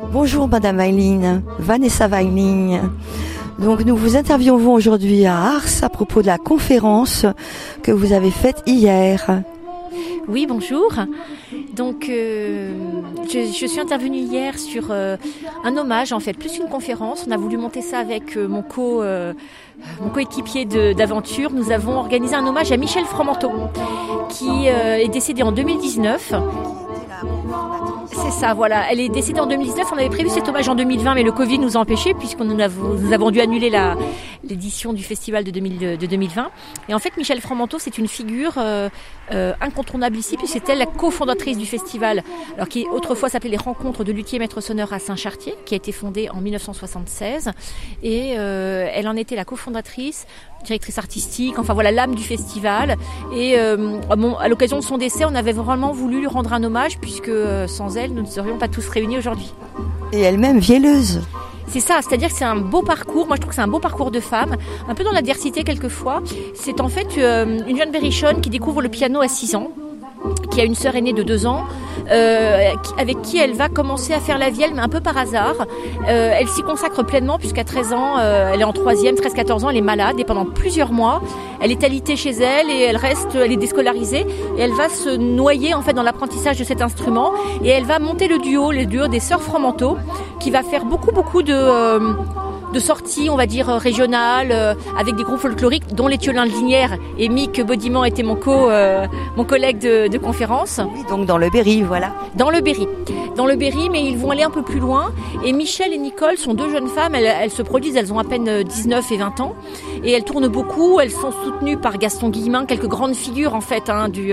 Bonjour Madame Weiling, Vanessa Weiling. Donc nous vous interviewons aujourd'hui à Ars à propos de la conférence que vous avez faite hier. Oui, bonjour. Donc je suis intervenue hier sur un hommage, en fait, plus une conférence. On a voulu monter ça avec mon coéquipier d'aventure. Nous avons organisé un hommage à Michèle Fromenteau, qui est décédée en 2019. C'est ça, voilà. Elle est décédée en 2019. On avait prévu cet hommage en 2020, mais le Covid nous a empêchés puisque nous avons dû annuler l'édition du festival de 2020. Et en fait, Michèle Fromenteau, c'est une figure incontournable ici, puisque c'est elle la cofondatrice du festival, alors qui autrefois s'appelait les Rencontres de luthiers maîtres sonneurs à Saint-Chartier, qui a été fondé en 1976. Et elle en était la cofondatrice, directrice artistique, enfin voilà, l'âme du festival. Et à l'occasion de son décès, on avait vraiment voulu lui rendre un hommage, puisque sans elle, nous ne serions pas tous réunis aujourd'hui. Et elle-même vielleuse. C'est ça, c'est-à-dire que c'est un beau parcours. Moi, je trouve que c'est un beau parcours de femme, un peu dans l'adversité quelquefois. C'est en fait une jeune berrichonne qui découvre le piano à 6 ans, qui a une sœur aînée de 2 ans, avec qui elle va commencer à faire la vielle, mais un peu par hasard. Elle s'y consacre pleinement, puisqu'à 13 ans, elle est en 3e, 13-14 ans, elle est malade, et pendant plusieurs mois, elle est alitée chez elle, et elle est déscolarisée, et elle va se noyer en fait dans l'apprentissage de cet instrument, et elle va monter le duo des sœurs Fromenteau, qui va faire beaucoup de sorties, on va dire, régionales, avec des groupes folkloriques, dont les Thiolins de Linière, et Mick Baudiment était mon collègue de conférence. Oui, donc dans le Berry, voilà. Dans le Berry, mais ils vont aller un peu plus loin. Et Michèle et Nicole sont 2 jeunes femmes, elles se produisent, elles ont à peine 19 et 20 ans, et elles tournent beaucoup, elles sont soutenues par Gaston Guillemin, quelques grandes figures en fait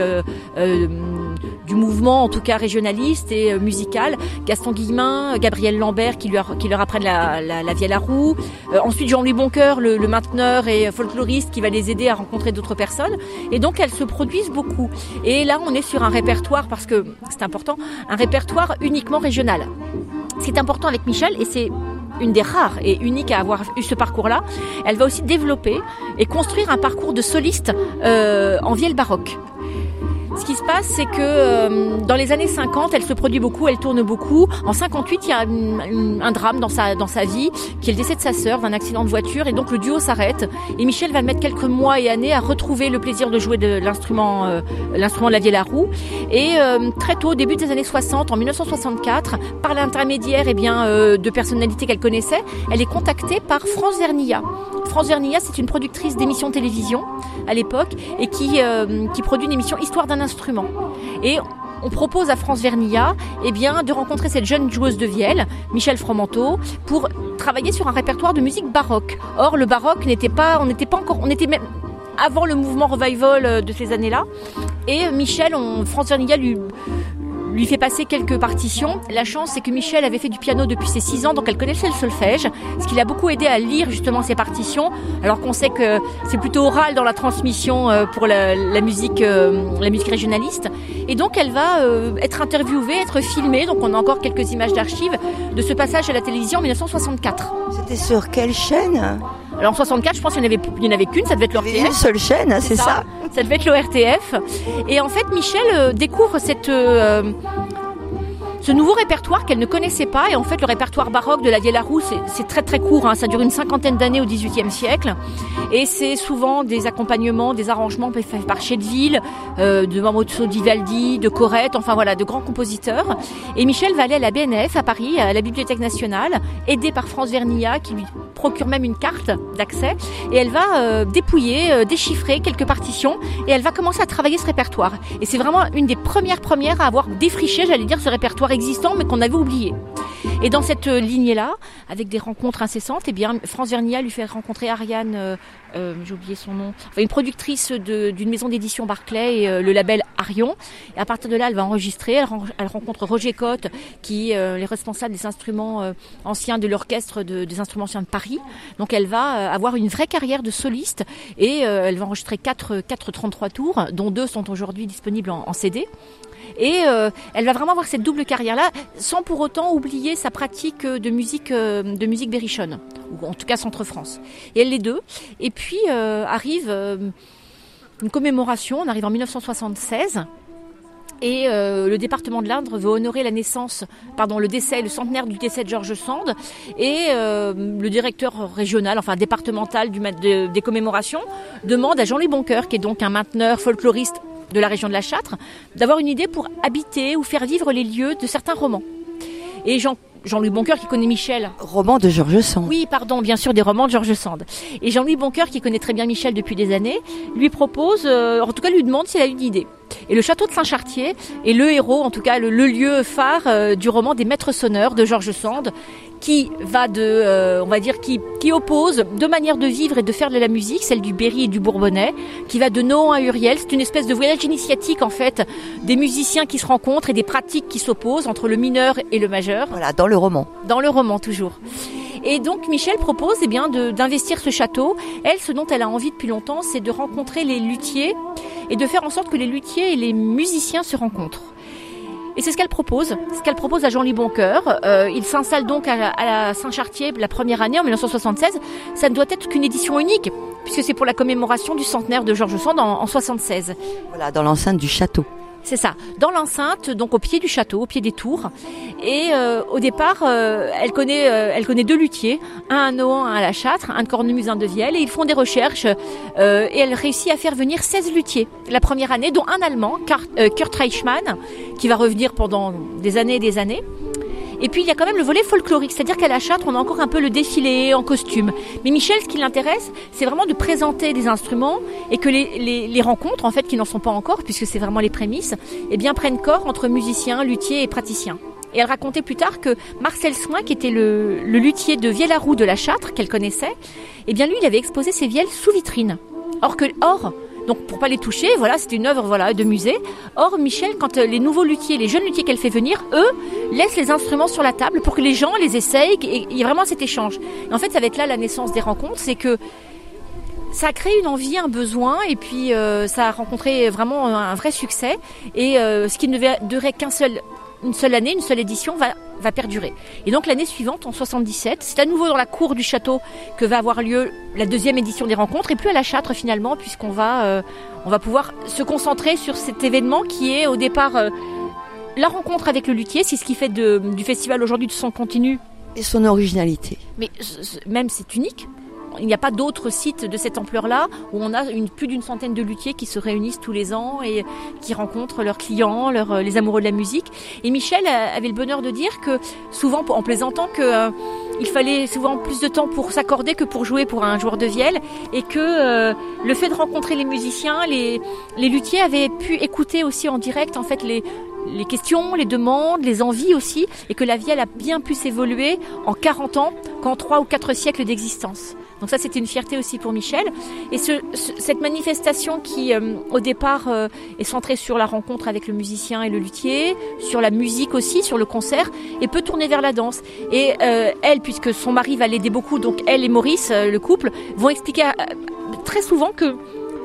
du mouvement, en tout cas régionaliste et musical. Gaston Guillemin, Gabriel Lambert qui leur apprennent la vielle à roue. Ensuite Jean-Louis Boncoeur, le mainteneur et folkloriste qui va les aider à rencontrer d'autres personnes. Et donc elles se produisent beaucoup. Et là on est sur un répertoire, parce que c'est important, un répertoire uniquement régional. Ce qui est important avec Michèle, et c'est une des rares et uniques à avoir eu ce parcours-là, elle va aussi développer et construire un parcours de soliste en vielle baroque. Ce qui se passe, c'est que dans les années 50, elle se produit beaucoup, elle tourne beaucoup. En 58, il y a un drame dans sa vie, qui est le décès de sa sœur d'un accident de voiture, et donc le duo s'arrête. Et Michèle va mettre quelques mois et années à retrouver le plaisir de jouer de l'instrument de la vielle à roue. Et très tôt, au début des années 60, en 1964, par l'intermédiaire de personnalités qu'elle connaissait, elle est contactée par France Vernilla. France Vernilla, c'est une productrice d'émissions de télévision à l'époque, et qui produit une émission Histoire d'un instrument. Et on propose à France Vernilla de rencontrer cette jeune joueuse de vielle, Michèle Fromenteau, pour travailler sur un répertoire de musique baroque. Or, le baroque on était même avant le mouvement revival de ces années-là. Et Michèle, France Vernilla lui fait passer quelques partitions. La chance, c'est que Michèle avait fait du piano depuis ses 6 ans, donc elle connaissait le solfège, ce qui l'a beaucoup aidé à lire justement ses partitions, alors qu'on sait que c'est plutôt oral dans la transmission pour la musique régionaliste. Et donc elle va être interviewée, être filmée, donc on a encore quelques images d'archives de ce passage à la télévision en 1964. C'était sur quelle chaîne ? Alors en 64, je pense qu'il n'y en avait qu'une, ça devait être l'ORTF. Une seule chaîne, c'est ça. Ça devait être l'ORTF. Et en fait, Michèle découvre ce nouveau répertoire qu'elle ne connaissait pas. Et en fait, le répertoire baroque de la vielle à roue, c'est très très court, hein. Ça dure une 50aine d'années au XVIIIe siècle. Et c'est souvent des accompagnements, des arrangements faits par Chédeville, de Mamozzo Vivaldi, de Corrette, enfin voilà, de grands compositeurs. Et Michèle va aller à la BNF à Paris, à la Bibliothèque nationale, aidée par France Vernilla, qui lui procure même une carte d'accès. Et elle va dépouiller, déchiffrer quelques partitions, et elle va commencer à travailler ce répertoire. Et c'est vraiment une des premières à avoir défriché, j'allais dire, ce répertoire existant, mais qu'on avait oublié. Et dans cette lignée-là, avec des rencontres incessantes, France Vernilla lui fait rencontrer Ariane, j'ai oublié son nom, une productrice d'une maison d'édition Barclay, et le label Arion. Et à partir de là, elle va enregistrer. Elle rencontre Roger Cotte, qui est les responsables des instruments anciens de l'orchestre des instruments anciens de Paris. Donc elle va avoir une vraie carrière de soliste, et elle va enregistrer 4 33 tours, dont 2 sont aujourd'hui disponibles en CD. Et elle va vraiment avoir cette double carrière-là, sans pour autant oublier sa pratique de musique berrichonne, ou en tout cas Centre-France. Et elle les deux. Et puis arrive une commémoration, on arrive en 1976, Et le département de l'Indre veut honorer le centenaire du décès de Georges Sand. Et le directeur régional, enfin départemental des commémorations, demande à Jean-Louis Boncoeur, qui est donc un mainteneur folkloriste de la région de la Châtre, d'avoir une idée pour habiter ou faire vivre les lieux de certains romans. Et Jean-Louis Boncoeur qui connaît Michel. Roman de Georges Sand. Oui, pardon, bien sûr, des romans de Georges Sand. Et Jean-Louis Boncoeur, qui connaît très bien Michel depuis des années, lui propose, en tout cas lui demande s'il a une idée. Et le château de Saint-Chartier est le héros, en tout cas le lieu phare du roman des Maîtres sonneurs de Georges Sand, qui va qui oppose deux manières de vivre et de faire de la musique, celle du Berry et du Bourbonnais, qui va de Nohant à Uriel. C'est une espèce de voyage initiatique, en fait, des musiciens qui se rencontrent et des pratiques qui s'opposent entre le mineur et le majeur. Voilà, dans le roman. Dans le roman, toujours. Et donc Michel propose d'investir ce château. Elle, ce dont elle a envie depuis longtemps, c'est de rencontrer les luthiers et de faire en sorte que les luthiers et les musiciens se rencontrent. Et c'est ce qu'elle propose à Jean-Louis Boncoeur. Il s'installe donc à Saint-Chartier la première année, en 1976. Ça ne doit être qu'une édition unique, puisque c'est pour la commémoration du centenaire de Georges Sand en 76. Voilà, dans l'enceinte du château. C'est ça, dans l'enceinte, donc au pied du château, au pied des tours. Et au départ, elle connaît deux luthiers, un à Nohant, un à la Châtre, un de Cornemuse, un de Vielle, et ils font des recherches. Et elle réussit à faire venir 16 luthiers la première année, dont un Allemand, Kurt Reichmann, qui va revenir pendant des années et des années. Et puis il y a quand même le volet folklorique, c'est-à-dire qu'à la Châtre, on a encore un peu le défilé en costume. Mais Michel, ce qui l'intéresse, c'est vraiment de présenter des instruments et que les rencontres, en fait, qui n'en sont pas encore, puisque c'est vraiment les prémices, prennent corps entre musiciens, luthiers et praticiens. Et elle racontait plus tard que Marcel Soin, qui était le luthier de Vielle-à-Roux de la Châtre, qu'elle connaissait, lui, il avait exposé ses vielles sous vitrine. Donc pour pas les toucher, c'était une œuvre de musée. Or Michel, quand les nouveaux luthiers, les jeunes luthiers qu'elle fait venir, eux, laissent les instruments sur la table pour que les gens les essayent, et il y a vraiment cet échange. Et en fait, ça va être là la naissance des rencontres, c'est que ça a créé une envie, un besoin, et puis ça a rencontré vraiment un vrai succès. Et ce qui ne durait une seule année, une seule édition va perdurer. Et donc l'année suivante, en 77, c'est à nouveau dans la cour du château que va avoir lieu la deuxième édition des rencontres, et plus à la Châtre finalement, puisqu'on va pouvoir se concentrer sur cet événement qui est au départ la rencontre avec le luthier. C'est ce qui fait du festival aujourd'hui de son continu. Et son originalité. Mais même c'est unique. Il n'y a pas d'autres sites de cette ampleur-là où on a plus d'une centaine de luthiers qui se réunissent tous les ans et qui rencontrent leurs clients, les amoureux de la musique. Et Michel avait le bonheur de dire que, souvent en plaisantant, il fallait souvent plus de temps pour s'accorder que pour jouer pour un joueur de vielle, et que le fait de rencontrer les musiciens, les luthiers avaient pu écouter aussi en direct en fait les questions, les demandes, les envies aussi, et que la vielle a bien pu s'évoluer en 40 ans qu'en 3 ou 4 siècles d'existence. Donc ça, c'était une fierté aussi pour Michel. Et cette manifestation qui, au départ, est centrée sur la rencontre avec le musicien et le luthier, sur la musique aussi, sur le concert, et peut tourner vers la danse. Et elle, puisque son mari va l'aider beaucoup, donc elle et Maurice, le couple, vont expliquer très souvent que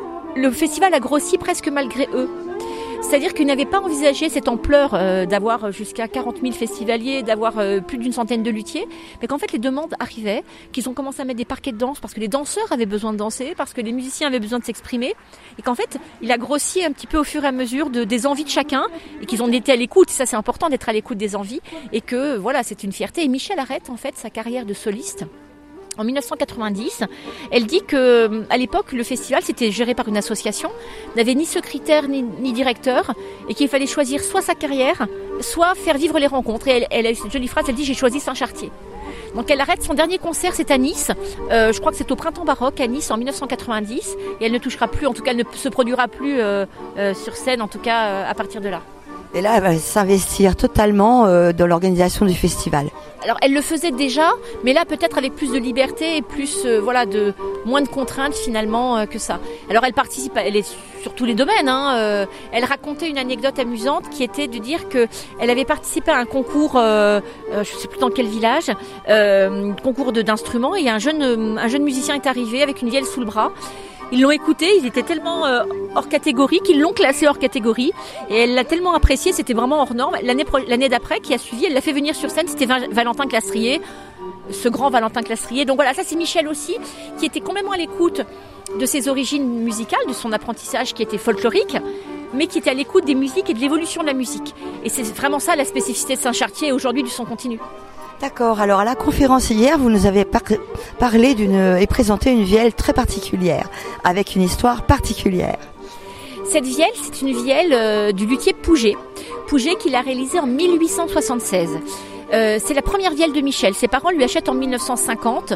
le festival a grossi presque malgré eux. C'est-à-dire qu'ils n'avaient pas envisagé cette ampleur d'avoir jusqu'à 40 000 festivaliers, d'avoir plus d'une centaine de luthiers, mais qu'en fait les demandes arrivaient, qu'ils ont commencé à mettre des parquets de danse parce que les danseurs avaient besoin de danser, parce que les musiciens avaient besoin de s'exprimer, et qu'en fait il a grossi un petit peu au fur et à mesure des envies de chacun, et qu'ils ont été à l'écoute. Ça, c'est important d'être à l'écoute des envies, et que voilà, c'est une fierté. Et Michel arrête en fait sa carrière de soliste en 1990. Elle dit que à l'époque, le festival, c'était géré par une association, n'avait ni secrétaire ni directeur, et qu'il fallait choisir soit sa carrière, soit faire vivre les rencontres. Et elle a cette jolie phrase, elle dit « J'ai choisi Saint-Chartier ». Donc elle arrête son dernier concert, c'est à Nice. Je crois que c'est au Printemps Baroque à Nice en 1990, et elle ne touchera plus, en tout cas elle ne se produira plus sur scène, en tout cas à partir de là. Et là, elle va s'investir totalement dans l'organisation du festival. Alors, elle le faisait déjà, mais là, peut-être avec plus de liberté et plus, de moins de contraintes finalement que ça. Alors, elle participe, elle est sur tous les domaines. Elle racontait une anecdote amusante qui était de dire que elle avait participé à un concours, je ne sais plus dans quel village, concours d'instruments, et un jeune musicien est arrivé avec une vielle sous le bras. Ils l'ont écouté, ils étaient tellement hors catégorie qu'ils l'ont classé hors catégorie, et elle l'a tellement apprécié, c'était vraiment hors norme. L'année d'après, qui a suivi, elle l'a fait venir sur scène, c'était Valentin Clastrier, ce grand Valentin Clastrier. Donc voilà, ça c'est Michel aussi, qui était complètement à l'écoute de ses origines musicales, de son apprentissage qui était folklorique, mais qui était à l'écoute des musiques et de l'évolution de la musique. Et c'est vraiment ça la spécificité de Saint-Chartier et aujourd'hui du son continu. D'accord. Alors à la conférence hier, vous nous avez parlé et présenté une vielle très particulière, avec une histoire particulière. Cette vielle, c'est une vielle du luthier Pouget. Pouget qui l'a réalisée en 1876. C'est la première vielle de Michel. Ses parents lui achètent en 1950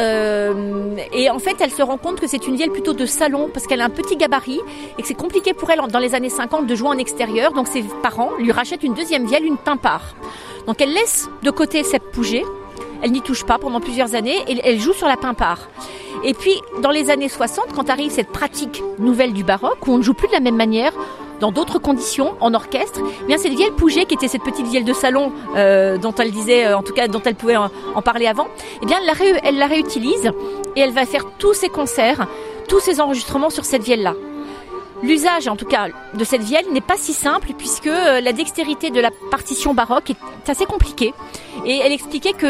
et en fait elle se rend compte que c'est une vielle plutôt de salon parce qu'elle a un petit gabarit et que c'est compliqué pour elle dans les années 50 de jouer en extérieur. Donc ses parents lui rachètent une deuxième vielle, une Pimpare. Donc elle laisse de côté cette Pouget, elle n'y touche pas pendant plusieurs années et elle joue sur la Pimpare. Et puis dans les années 60, quand arrive cette pratique nouvelle du baroque où on ne joue plus de la même manière, dans d'autres conditions, en orchestre, eh bien cette vielle Pouget, qui était cette petite vielle de salon dont elle disait, en tout cas dont elle pouvait en parler avant, eh bien elle la réutilise et elle va faire tous ses concerts, tous ses enregistrements sur cette vielle-là. L'usage, en tout cas, de cette vielle n'est pas si simple puisque la dextérité de la partition baroque est assez compliquée. Et elle expliquait que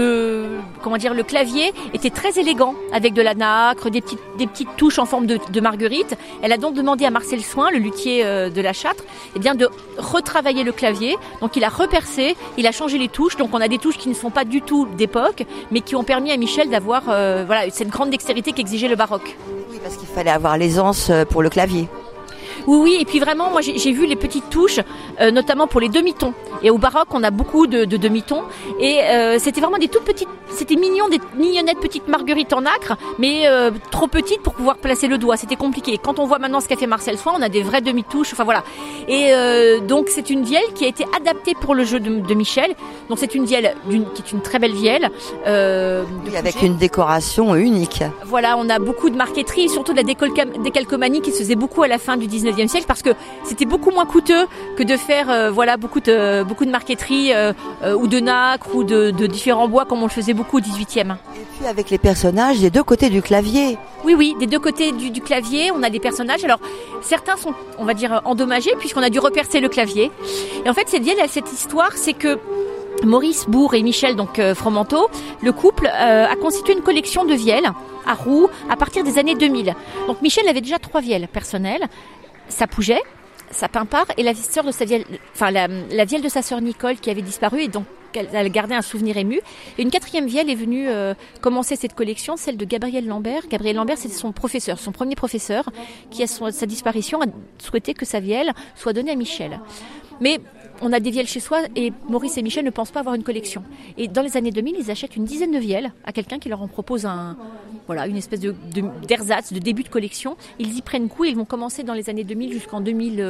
le clavier était très élégant avec de la nacre, des petites touches en forme de marguerite. Elle a donc demandé à Marcel Soin, le luthier de la Châtre, eh bien de retravailler le clavier. Donc il a repercé, il a changé les touches. Donc on a des touches qui ne sont pas du tout d'époque, mais qui ont permis à Michel d'avoir cette grande dextérité qu'exigeait le baroque. Oui, parce qu'il fallait avoir l'aisance pour le clavier. Oui, et puis vraiment, moi j'ai vu les petites touches, notamment pour les demi-tons. Et au baroque, on a beaucoup de demi-tons. Et c'était vraiment des toutes petites, c'était mignon, des mignonnettes petites marguerites en nacre, mais trop petites pour pouvoir placer le doigt. C'était compliqué. Quand on voit maintenant ce qu'a fait Marcel Soin, on a des vraies demi-touches. Enfin voilà. Et donc c'est une vielle qui a été adaptée pour le jeu de Michel. Donc c'est une vielle qui est une très belle vielle. Oui, avec une décoration unique. Voilà, on a beaucoup de marqueterie, surtout de la décalcomanie qui se faisait beaucoup à la fin du 19e siècle parce que c'était beaucoup moins coûteux que de faire beaucoup de marqueterie ou de nacre ou de différents bois comme on le faisait beaucoup au 18e. Et puis avec les personnages des deux côtés du clavier. Oui, des deux côtés du clavier, on a des personnages. Alors certains sont, on va dire, endommagés puisqu'on a dû repercer le clavier. Et en fait, cette vielle a cette histoire, c'est que Maurice Bourg et Michel Fromenteau, le couple, a constitué une collection de vielles à roue à partir des années 2000. Donc Michel avait déjà 3 vielles personnelles, sa Pouget, sa Pimpare et la sœur de sa vielle, la vielle de sa sœur Nicole qui avait disparu et donc elle gardait un souvenir ému. Et une 4e vielle est venue commencer cette collection, celle de Gabriel Lambert. Gabriel Lambert, c'était son premier professeur, qui à sa disparition a souhaité que sa vielle soit donnée à Michel. Mais on a des vielles chez soi et Maurice et Michel ne pensent pas avoir une collection. Et dans les années 2000, ils achètent une dizaine de vielles à quelqu'un qui leur en propose une espèce d'ersatz, de début de collection. Ils y prennent goût et ils vont commencer dans les années 2000 jusqu'en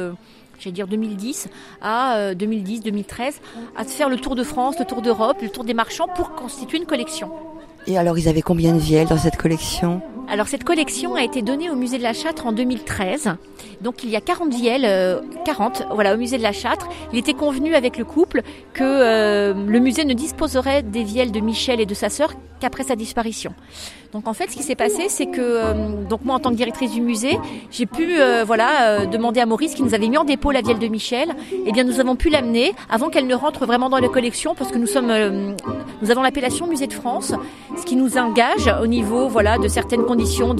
2010 à 2013 à faire le tour de France, le tour d'Europe, le tour des marchands pour constituer une collection. Et alors, ils avaient combien de vielles dans cette collection ? Alors, cette collection a été donnée au musée de la Châtre en 2013. Donc, il y a 40 vielles, au musée de la Châtre. Il était convenu avec le couple que le musée ne disposerait des vielles de Michel et de sa sœur qu'après sa disparition. Donc, en fait, ce qui s'est passé, c'est que moi, en tant que directrice du musée, j'ai pu demander à Maurice, qui nous avait mis en dépôt la vielle de Michel. Eh bien, nous avons pu l'amener avant qu'elle ne rentre vraiment dans la collection, parce que nous avons l'appellation Musée de France, ce qui nous engage au niveau de certaines conditions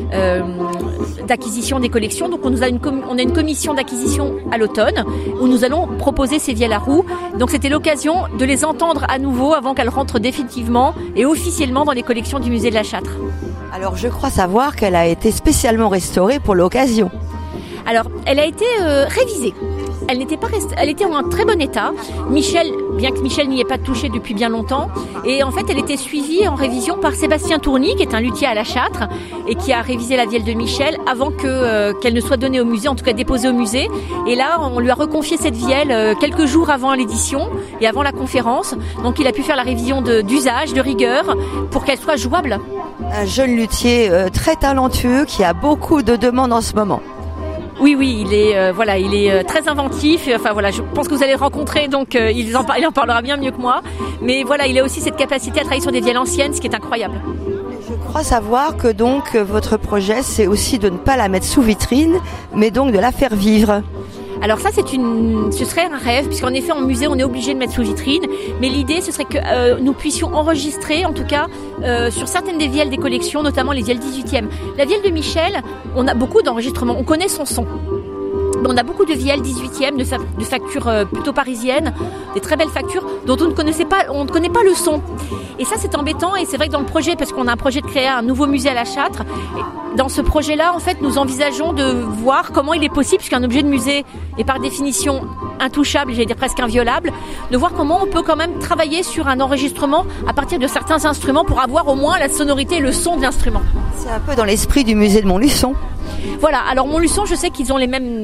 d'acquisition des collections. Donc on a une commission d'acquisition à l'automne où nous allons proposer ces vielles à roue. Donc c'était l'occasion de les entendre à nouveau avant qu'elles rentrent définitivement et officiellement dans les collections du musée de la Châtre. Alors je crois savoir qu'elle a été spécialement restaurée pour l'occasion. Alors elle a été révisée. Elle était en très bon état. Bien que Michel n'y ait pas touché depuis bien longtemps. Et en fait, elle était suivie en révision par Sébastien Tourny, qui est un luthier à la Châtre et qui a révisé la vielle de Michel avant qu'elle ne soit donnée au musée, en tout cas déposée au musée. Et là, on lui a reconfié cette vielle quelques jours avant l'édition et avant la conférence. Donc, il a pu faire la révision d'usage, de rigueur, pour qu'elle soit jouable. Un jeune luthier très talentueux qui a beaucoup de demandes en ce moment. Oui, il est très inventif. Je pense que vous allez le rencontrer, donc il en parlera bien mieux que moi. Mais voilà, il a aussi cette capacité à travailler sur des vielles anciennes, ce qui est incroyable. Je crois savoir que donc votre projet, c'est aussi de ne pas la mettre sous vitrine, mais donc de la faire vivre. Alors ça, ce serait un rêve, puisqu'en effet, en musée, on est obligé de mettre sous vitrine. Mais l'idée, ce serait que nous puissions enregistrer, en tout cas, sur certaines des vielles des collections, notamment les vielles 18e. La vielle de Michel, on a beaucoup d'enregistrements, on connaît son son. On a beaucoup de vielles 18e, de factures plutôt parisiennes, des très belles factures dont on ne connaît pas le son. Et ça, c'est embêtant. Et c'est vrai que dans le projet, parce qu'on a un projet de créer un nouveau musée à la Châtre, dans ce projet-là, en fait, nous envisageons de voir comment il est possible, puisqu'un objet de musée est par définition intouchable, j'allais dire presque inviolable, de voir comment on peut quand même travailler sur un enregistrement à partir de certains instruments pour avoir au moins la sonorité et le son de l'instrument. C'est un peu dans l'esprit du musée de Montluçon. Voilà, alors Montluçon, je sais qu'ils ont les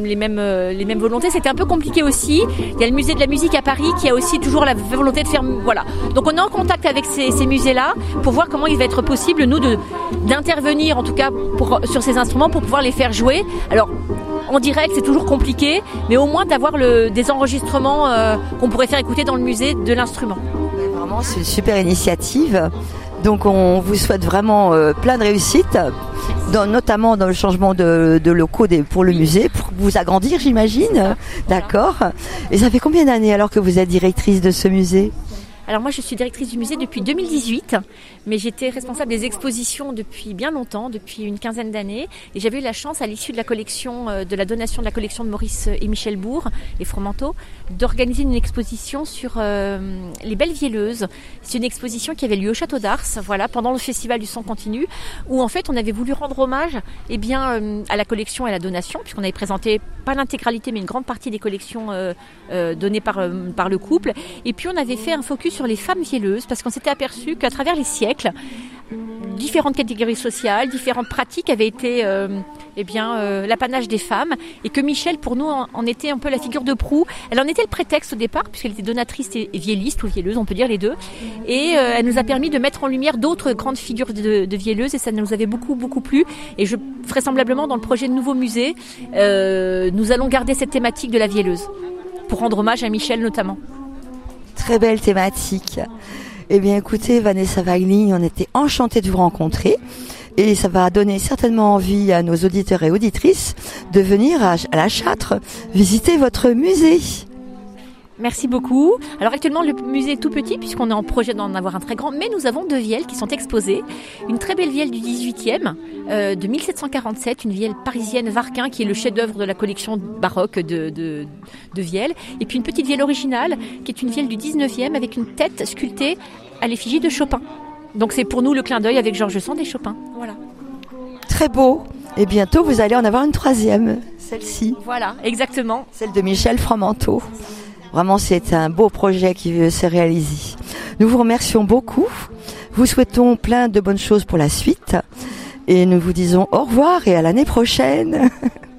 mêmes volontés, c'était un peu compliqué aussi. Il y a le musée de la musique à Paris qui a aussi toujours la volonté de faire, voilà. Donc on est en contact avec ces musées-là pour voir comment il va être possible, nous, d'intervenir en tout cas sur ces instruments pour pouvoir les faire jouer. Alors, en direct, c'est toujours compliqué, mais au moins d'avoir des enregistrements qu'on pourrait faire écouter dans le musée de l'instrument. Vraiment, c'est une super initiative. Donc on vous souhaite vraiment plein de réussite, notamment dans le changement de locaux pour le musée, pour vous agrandir, j'imagine. D'accord. Et ça fait combien d'années alors que vous êtes directrice de ce musée ? Alors moi je suis directrice du musée depuis 2018, mais j'étais responsable des expositions depuis bien longtemps, depuis une quinzaine d'années, et j'avais eu la chance à l'issue de la collection, de la donation de la collection de Maurice et Michel Bourg, les Fromenteaux, d'organiser une exposition sur les belles vielleuses. C'est une exposition qui avait lieu au Château d'Ars, voilà, pendant le festival du son continu, où en fait on avait voulu rendre hommage à la collection et à la donation, puisqu'on avait présenté pas l'intégralité mais une grande partie des collections données par le couple, et puis on avait fait un focus sur les femmes vielleuses, parce qu'on s'était aperçu qu'à travers les siècles, différentes catégories sociales, différentes pratiques avaient été l'apanage des femmes, et que Michel, pour nous, en était un peu la figure de proue. Elle en était le prétexte au départ, puisqu'elle était donatrice et vielliste, ou vielleuse, on peut dire les deux, et elle nous a permis de mettre en lumière d'autres grandes figures de vielleuses, et ça nous avait beaucoup, beaucoup plu. Et vraisemblablement, dans le projet de nouveau musée, nous allons garder cette thématique de la vielleuse, pour rendre hommage à Michel notamment. Très belle thématique. Eh bien, écoutez, Vanessa Weigling, on était enchantés de vous rencontrer. Et ça va donner certainement envie à nos auditeurs et auditrices de venir à la Châtre visiter votre musée. Merci beaucoup. Alors actuellement le musée est tout petit puisqu'on est en projet d'en avoir un très grand, mais nous avons 2 vielles qui sont exposées. Une très belle vielle du 18e, de 1747, une vielle parisienne Varquin qui est le chef-d'œuvre de la collection baroque de vielles. Et puis une petite vielle originale qui est une vielle du 19e avec une tête sculptée à l'effigie de Chopin. Donc c'est pour nous le clin d'œil avec Georges Sand et Chopin. Voilà. Très beau. Et bientôt vous allez en avoir une 3e, celle-ci. Voilà, exactement. Celle de Michel Fromenteau. Vraiment, c'est un beau projet qui veut se réaliser. Nous vous remercions beaucoup. Vous souhaitons plein de bonnes choses pour la suite. Et nous vous disons au revoir et à l'année prochaine.